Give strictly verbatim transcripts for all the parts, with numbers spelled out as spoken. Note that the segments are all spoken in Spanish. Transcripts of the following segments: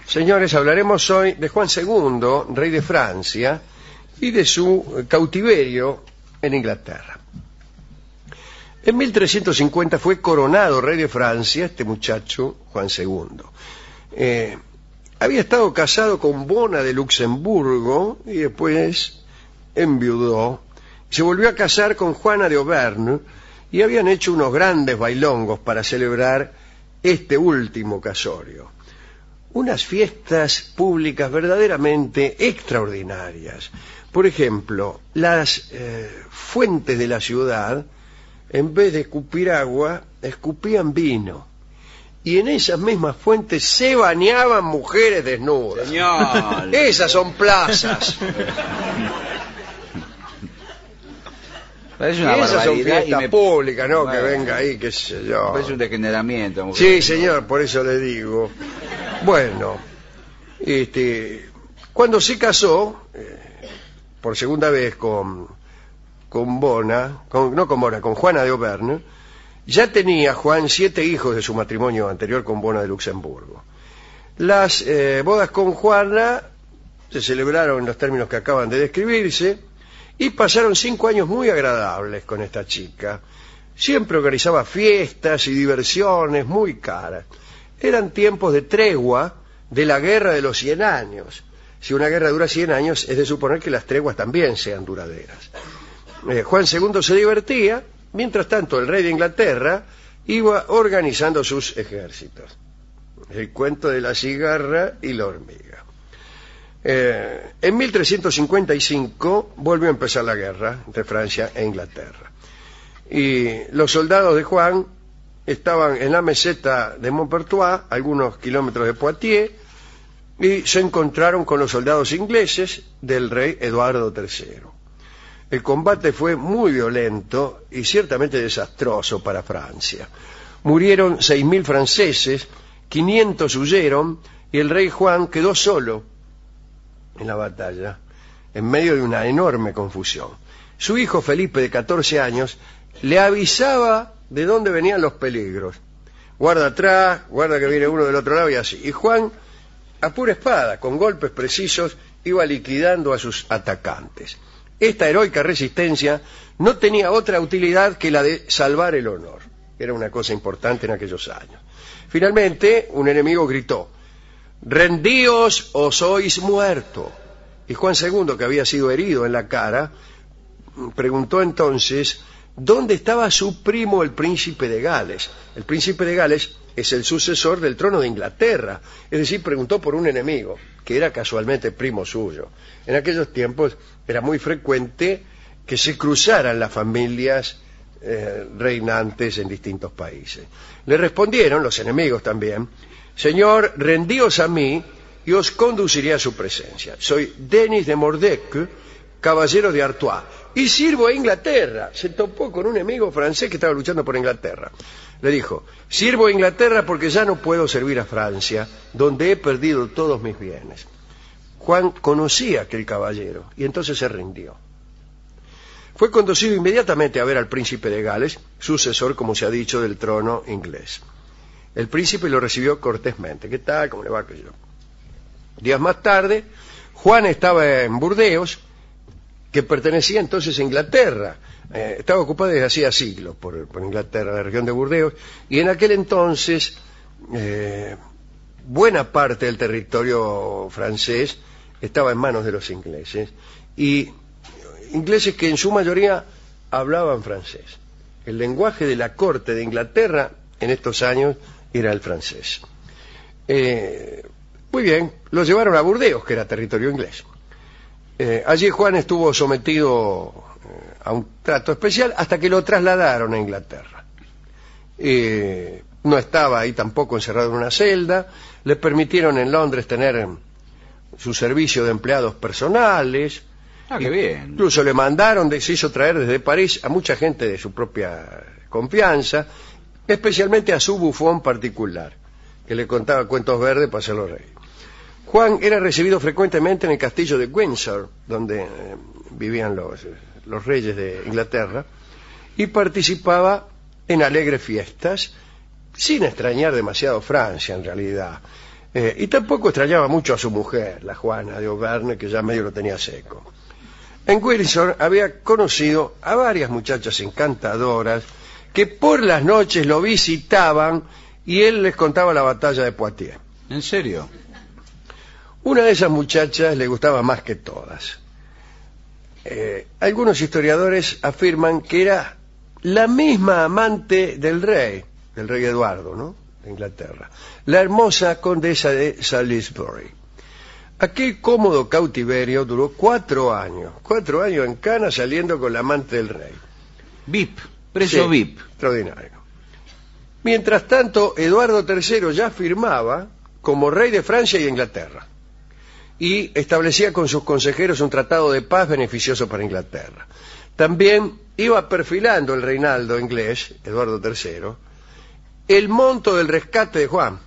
Señores, hablaremos hoy de Juan segundo, rey de Francia, y de su cautiverio en Inglaterra. En mil trescientos cincuenta fue coronado rey de Francia este muchacho, Juan segundo. Eh, había estado casado con Bona de Luxemburgo y después enviudó. Se volvió a casar con Juana de Auvergne y habían hecho unos grandes bailongos para celebrar este último casorio. Unas fiestas públicas verdaderamente extraordinarias. Por ejemplo, las eh, fuentes de la ciudad, en vez de escupir agua, escupían vino. Y en esas mismas fuentes se bañaban mujeres desnudas. Señor. Esas son plazas. Es una Esas son barbaridad fiestas y me... públicas, ¿no? Bueno, que venga ahí, qué sé yo. Es un degeneramiento. Mujer. Sí, señor, por eso le digo. Bueno, este, cuando se casó, eh, por segunda vez con, con Bona, con, no con Bona, con Juana de Auvergne, ya tenía Juan siete hijos de su matrimonio anterior con Bona de Luxemburgo. Las eh, bodas con Juana se celebraron en los términos que acaban de describirse y pasaron cinco años muy agradables con esta chica. Siempre organizaba fiestas y diversiones muy caras. Eran tiempos de tregua de la guerra de los cien años. Si una guerra dura cien años, es de suponer que las treguas también sean duraderas. Eh, Juan segundo se divertía, mientras tanto el rey de Inglaterra iba organizando sus ejércitos. El cuento de la cigarra y la hormiga. Eh, en mil trescientos cincuenta y cinco volvió a empezar la guerra entre Francia e Inglaterra. Y los soldados de Juan estaban en la meseta de Montpertois, algunos kilómetros de Poitiers, y se encontraron con los soldados ingleses del rey Eduardo tercero. El combate fue muy violento y ciertamente desastroso para Francia. Murieron seis mil franceses, quinientos huyeron y el rey Juan quedó solo en la batalla, en medio de una enorme confusión. Su hijo Felipe, de catorce años, le avisaba de dónde venían los peligros. Guarda atrás, guarda que viene uno del otro lado y así. Y Juan, a pura espada, con golpes precisos, iba liquidando a sus atacantes. Esta heroica resistencia no tenía otra utilidad que la de salvar el honor. Era una cosa importante en aquellos años. Finalmente, un enemigo gritó: «Rendíos o sois muerto». Y Juan segundo, que había sido herido en la cara, preguntó entonces dónde estaba su primo, el príncipe de Gales. El príncipe de Gales es el sucesor del trono de Inglaterra. Es decir, preguntó por un enemigo, que era casualmente primo suyo. En aquellos tiempos era muy frecuente que se cruzaran las familias eh, reinantes en distintos países. Le respondieron, los enemigos también: «Señor, rendíos a mí y os conduciré a su presencia. Soy Denis de Mordec, caballero de Artois, y sirvo a Inglaterra». Se topó con un enemigo francés que estaba luchando por Inglaterra. Le dijo: «Sirvo a Inglaterra porque ya no puedo servir a Francia, donde he perdido todos mis bienes». Juan conocía a aquel caballero y entonces se rindió. Fue conducido inmediatamente a ver al príncipe de Gales, sucesor, como se ha dicho, del trono inglés. El príncipe lo recibió cortésmente. «¿Qué tal? ¿Cómo le va?», que yo. Días más tarde, Juan estaba en Burdeos, que pertenecía entonces a Inglaterra. Eh, estaba ocupada desde hacía siglos por, por Inglaterra, la región de Burdeos, y en aquel entonces eh, buena parte del territorio francés estaba en manos de los ingleses, y ingleses que en su mayoría hablaban francés. El lenguaje de la corte de Inglaterra en estos años era el francés. Eh, muy bien, lo llevaron a Burdeos, que era territorio inglés. Eh, allí Juan estuvo sometido eh, a un trato especial hasta que lo trasladaron a Inglaterra. Eh, no estaba ahí tampoco encerrado en una celda. Le permitieron en Londres tener su servicio de empleados personales. Ah, qué bien. Incluso le mandaron, se hizo traer desde París a mucha gente de su propia confianza, especialmente a su bufón particular, que le contaba cuentos verdes para hacerlo reír. Juan era recibido frecuentemente en el castillo de Windsor, donde eh, vivían los, los reyes de Inglaterra, y participaba en alegres fiestas, sin extrañar demasiado Francia en realidad. Eh, y tampoco extrañaba mucho a su mujer, la Juana de Auvergne, que ya medio lo tenía seco. En Windsor había conocido a varias muchachas encantadoras que por las noches lo visitaban y él les contaba la batalla de Poitiers. ¿En serio? Una de esas muchachas le gustaba más que todas. Eh, algunos historiadores afirman que era la misma amante del rey, del rey Eduardo, ¿no?, de Inglaterra, la hermosa condesa de Salisbury. Aquel cómodo cautiverio duró cuatro años, cuatro años en cana saliendo con la amante del rey. V I P, preso Sí, V I P. extraordinario. Mientras tanto, Eduardo tercero ya firmaba como rey de Francia y Inglaterra y establecía con sus consejeros un tratado de paz beneficioso para Inglaterra. También iba perfilando el reinaldo inglés, Eduardo tercero, el monto del rescate de Juan,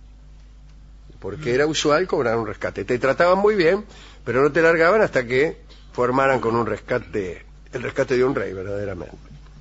porque era usual cobrar un rescate. Te trataban muy bien, pero no te largaban hasta que formaran con un rescate, el rescate de un rey, verdaderamente.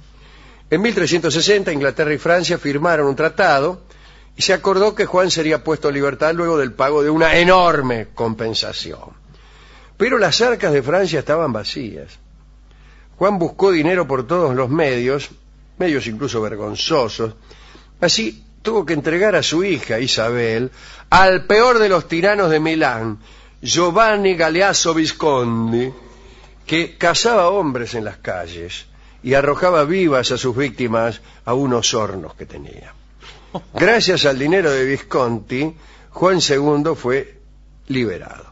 En mil trescientos sesenta, Inglaterra y Francia firmaron un tratado y se acordó que Juan sería puesto en libertad luego del pago de una enorme compensación. Pero las arcas de Francia estaban vacías. Juan buscó dinero por todos los medios, medios incluso vergonzosos. Así tuvo que entregar a su hija Isabel al peor de los tiranos de Milán, Giovanni Galeazzo Visconti, que cazaba hombres en las calles y arrojaba vivas a sus víctimas a unos hornos que tenía. Gracias al dinero de Visconti, Juan segundo fue liberado.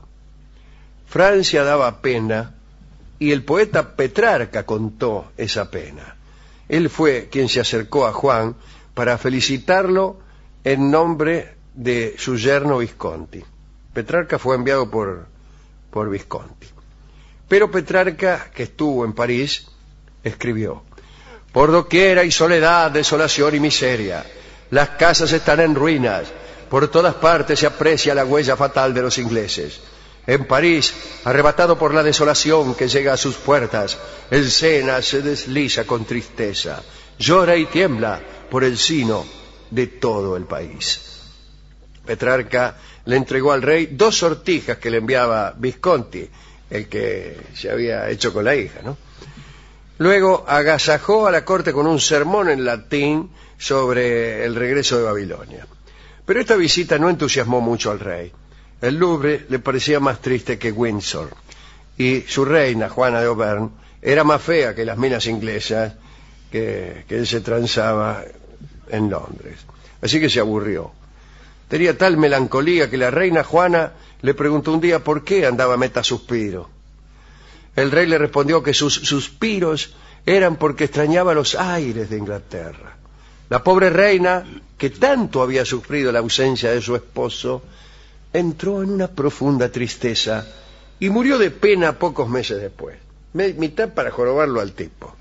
Francia daba pena y el poeta Petrarca contó esa pena. Él fue quien se acercó a Juan para felicitarlo en nombre de su yerno Visconti. Petrarca fue enviado por, por Visconti. Pero Petrarca, que estuvo en París, escribió: por doquier hay soledad, desolación y miseria. Las casas están en ruinas. Por todas partes se aprecia la huella fatal de los ingleses. En París, arrebatado por la desolación que llega a sus puertas, el Sena se desliza con tristeza, llora y tiembla por el sino de todo el país. Petrarca le entregó al rey dos sortijas que le enviaba Visconti, el que se había hecho con la hija, ¿no? Luego agasajó a la corte con un sermón en latín sobre el regreso de Babilonia. Pero esta visita no entusiasmó mucho al rey. El Louvre le parecía más triste que Windsor, y su reina, Juana de Auvergne, era más fea que las minas inglesas que, que él se transaba en Londres. Así que se aburrió. Tenía tal melancolía que la reina Juana le preguntó un día por qué andaba metasuspiro. El rey le respondió que sus suspiros eran porque extrañaba los aires de Inglaterra. La pobre reina, que tanto había sufrido la ausencia de su esposo, entró en una profunda tristeza y murió de pena pocos meses después. Mitad para jorobarlo al tipo.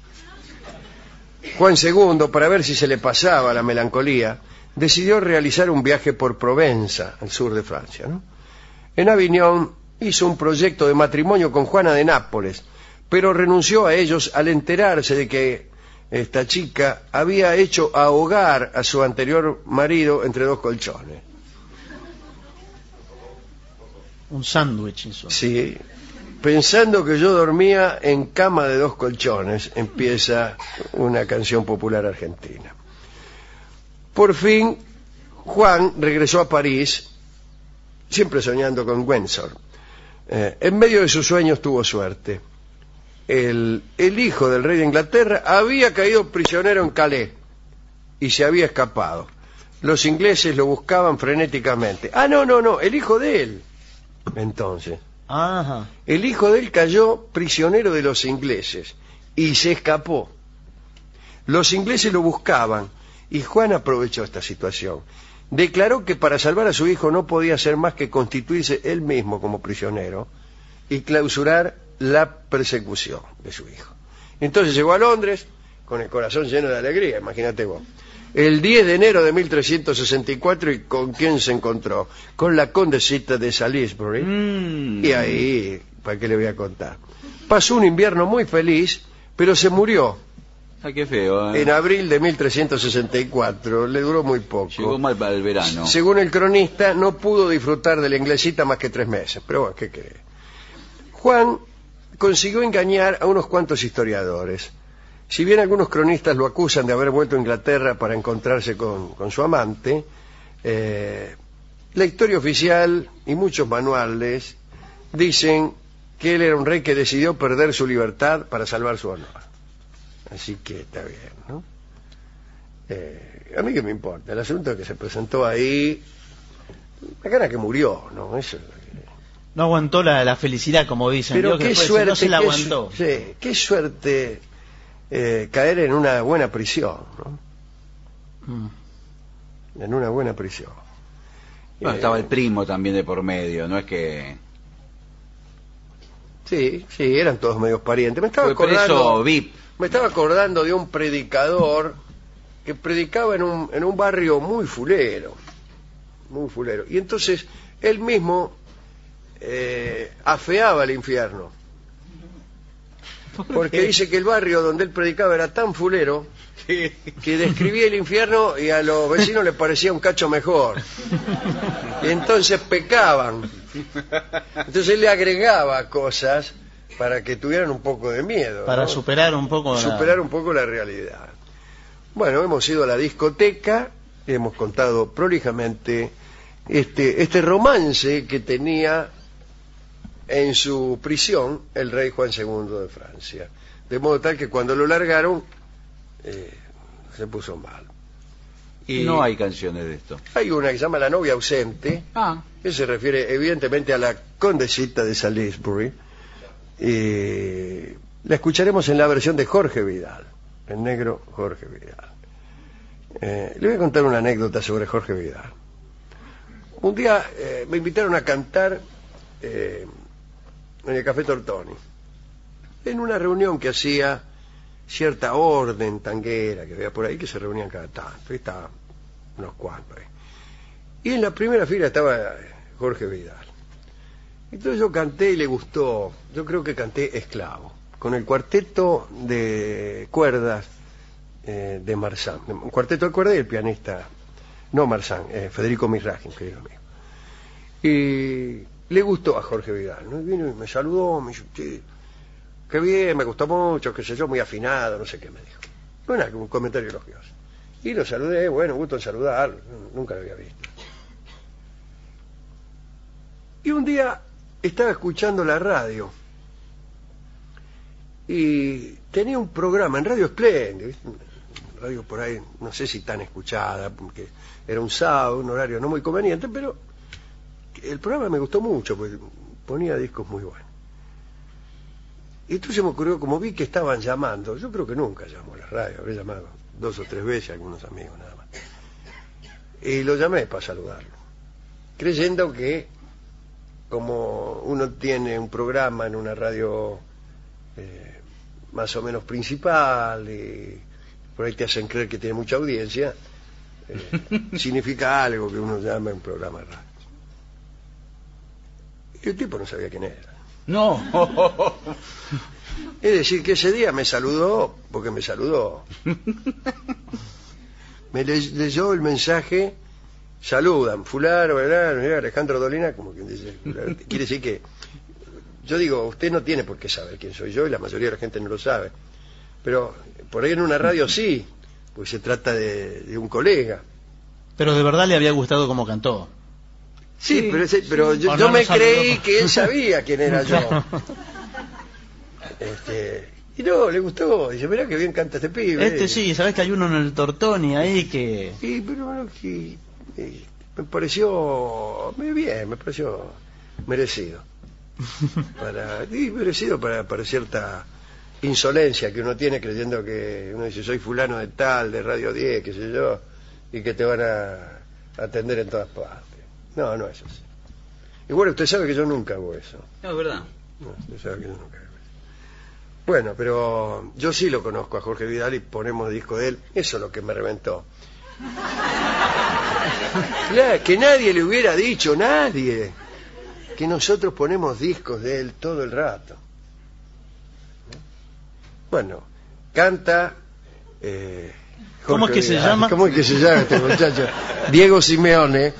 Juan segundo, para ver si se le pasaba la melancolía, decidió realizar un viaje por Provenza, al sur de Francia, ¿no? En Aviñón hizo un proyecto de matrimonio con Juana de Nápoles, pero renunció a ellos al enterarse de que esta chica había hecho ahogar a su anterior marido entre dos colchones. Un sándwich, insomnio. Sí, pensando que yo dormía en cama de dos colchones, empieza una canción popular argentina. Por fin, Juan regresó a París, siempre soñando con Windsor. Eh, en medio de sus sueños tuvo suerte. El, el hijo del rey de Inglaterra había caído prisionero en Calais y se había escapado. Los ingleses lo buscaban frenéticamente. Ah, no, no, no, el hijo de él. Entonces, Ajá. el hijo de él cayó prisionero de los ingleses y se escapó. Los ingleses lo buscaban y Juan aprovechó esta situación. Declaró que para salvar a su hijo no podía hacer más que constituirse él mismo como prisionero y clausurar la persecución de su hijo. Entonces llegó a Londres con el corazón lleno de alegría, imagínate vos. El diez de enero de mil trescientos sesenta y cuatro, ¿y con quién se encontró? Con la condesita de Salisbury. Mm. Y ahí, ¿para qué le voy a contar? Pasó un invierno muy feliz, pero se murió Ah, qué feo. ¿eh? En abril de mil trescientos sesenta y cuatro, le duró muy poco. Llegó mal para el verano. Según el cronista, no pudo disfrutar de la inglesita más que tres meses. Pero bueno, ¿qué cree? Juan consiguió engañar a unos cuantos historiadores. Si bien algunos cronistas lo acusan de haber vuelto a Inglaterra para encontrarse con, con su amante, eh, la historia oficial y muchos manuales dicen que él era un rey que decidió perder su libertad para salvar su honor. Así que está bien, ¿no? Eh, a mí qué me importa, el asunto es que se presentó ahí, la cara que murió, ¿no? Eso. No aguantó la, la felicidad, como dicen. Pero Vio que qué después, suerte, no se la qué, aguantó. su- sí, qué suerte eh, caer en una buena prisión, ¿no? Mm. En una buena prisión. Bueno, Eh, estaba el primo también de por medio, no es que... Sí, sí, eran todos medios parientes. Me estaba Fue preso acordando, V I P. me estaba acordando de un predicador que predicaba en un, en un barrio muy fulero, muy fulero. Y entonces él mismo eh, afeaba el infierno. Porque dice que el barrio donde él predicaba era tan fulero que describía el infierno y a los vecinos les parecía un cacho mejor. Y entonces pecaban. Entonces él le agregaba cosas para que tuvieran un poco de miedo, Para ¿no? superar un poco la- Superar un poco la realidad. Bueno, hemos ido a la discoteca, hemos contado prolijamente este, este romance que tenía en su prisión el rey Juan segundo de Francia. De modo tal que cuando lo largaron, eh, se puso mal. Y No hay canciones de esto. hay una que se llama La novia ausente, Ah, que se refiere evidentemente a la condesita de Salisbury. Eh, la escucharemos en la versión de Jorge Vidal, el negro Jorge Vidal. Eh, le voy a contar una anécdota sobre Jorge Vidal. Un día eh, me invitaron a cantar eh, en el Café Tortoni, en una reunión que hacía cierta orden tanguera que había por ahí, que se reunían cada tanto, y estaban unos cuantos ahí. Y en la primera fila estaba Jorge Vidal. Entonces yo canté y le gustó. Yo creo que canté Esclavo, con el cuarteto de cuerdas eh, de Marsan. Un cuarteto de cuerdas y el pianista, no Marsan, eh, Federico Mirragin, querido mío. Y le gustó a Jorge Vidal, ¿no? Y vino y me saludó, me dijo, "Sí, qué bien, me gustó mucho, qué sé yo, muy afinado", no sé qué me dijo. Bueno, un comentario elogioso. Y lo saludé, bueno, gusto en saludarlo, nunca lo había visto. Y un día estaba escuchando la radio y tenía un programa en Radio Espléndido, ¿viste? Radio por ahí, no sé si tan escuchada, porque era un sábado, un horario no muy conveniente, pero el programa me gustó mucho, porque ponía discos muy buenos. Y entonces me ocurrió, como vi que estaban llamando, yo creo que nunca llamó a la radio, habré llamado dos o tres veces a algunos amigos nada más. Y lo llamé para saludarlo, creyendo que como uno tiene un programa en una radio eh, más o menos principal y por ahí te hacen creer que tiene mucha audiencia, eh, significa algo que uno llama un programa de radio. Y el tipo no sabía quién era. no. Es decir, que ese día me saludó porque me saludó. Me le- leyó el mensaje, saludan, fulano, fulano, Alejandro Dolina, como quien dice. fulano. Quiere decir que, yo digo, usted no tiene por qué saber quién soy yo y la mayoría de la gente no lo sabe. Pero por ahí en una radio sí, pues se trata de, de un colega. Pero de verdad le había gustado como cantó. Sí, Sí, pero, ese- pero yo, O yo no me lo saludó. creí que él sabía quién era yo. Este, y no, le gustó. Dice, mirá que bien canta este pibe. Este sí, sabés que hay uno en el Tortoni ahí que... Sí, pero bueno, que, eh, me pareció muy bien, me pareció merecido. Para, y merecido para, para cierta insolencia que uno tiene creyendo que uno dice, soy fulano de tal, de Radio diez, qué sé yo, y que te van a atender en todas partes. No, no es así. Igual usted sabe que yo nunca hago eso. No, es verdad. No, usted sabe que yo nunca hago eso. Bueno, pero yo sí lo conozco a Jorge Vidal y ponemos disco de él. Eso es lo que me reventó. Claro, que nadie le hubiera dicho, nadie, que nosotros ponemos discos de él todo el rato. Bueno, canta Eh, ¿Cómo es que se llama? ¿Cómo es que se llama este muchacho? Diego Simeone.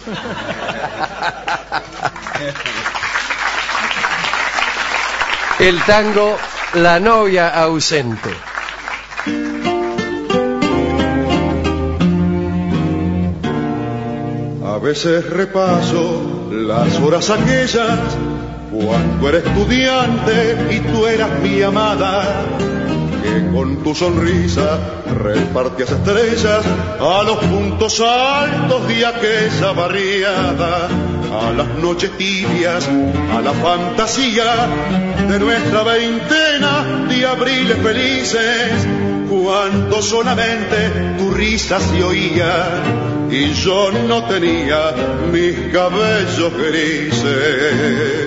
El tango La novia ausente. A veces repaso las horas aquellas cuando era estudiante y tú eras mi amada, que con tu sonrisa repartías estrellas a los puntos altos de aquella barriada, a las noches tibias, a la fantasía de nuestra veintena de abriles felices, cuando solamente tu risa se oía y yo no tenía mis cabellos grises.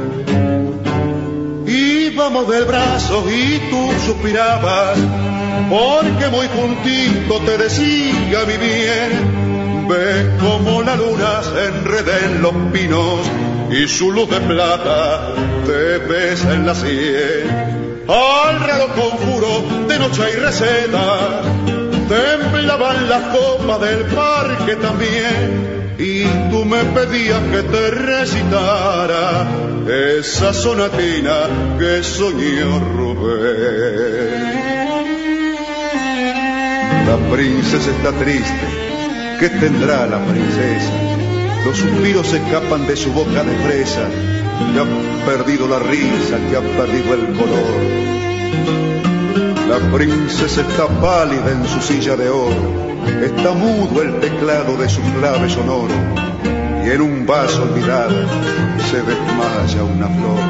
Íbamos del brazo y tú suspirabas, porque muy juntito te decía mi bien, ve como la luna se enreda en los pinos y su luz de plata te besa en la sien. Al raro conjuro de noche y receta temblaban las copas del parque también, y tú me pedías que te recitara esa sonatina que soñó Rubén. La princesa está triste, ¿qué tendrá la princesa? Los suspiros se escapan de su boca de fresa, que ha perdido la risa, que ha perdido el color. La princesa está pálida en su silla de oro, está mudo el teclado de su clave sonoro, y en un vaso olvidado se desmaya una flor.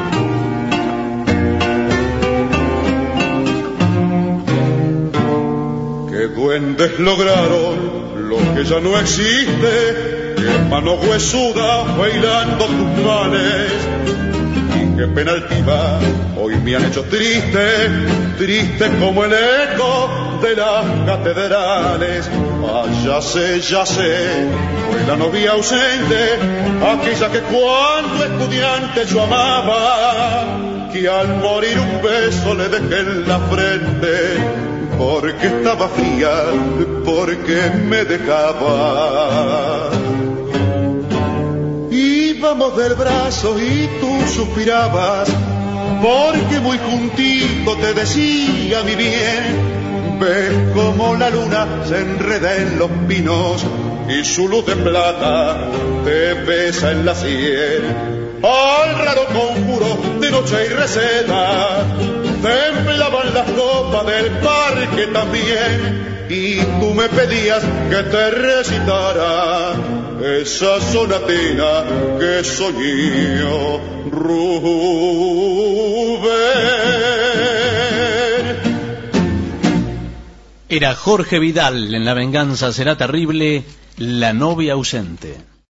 Que duendes lograron lo que ya no existe, que mano huesuda bailando tus males, y que pena altiva hoy me han hecho triste, triste como el eco de las catedrales. Ah, ya sé, ya sé, fue la novia ausente, aquella que cuando estudiante yo amaba, que al morir un beso le dejé en la frente, porque estaba fría, porque me dejaba. Íbamos del brazo y tú suspirabas, porque muy juntito te decía mi bien, ves como la luna se enreda en los pinos y su luz de plata te besa en la sien. Al raro conjuro de noche y receta temblaban las copas del parque también, y tú me pedías que te recitara esa sonatina que soñó Rubén. Era Jorge Vidal en La venganza será terrible, La novia ausente.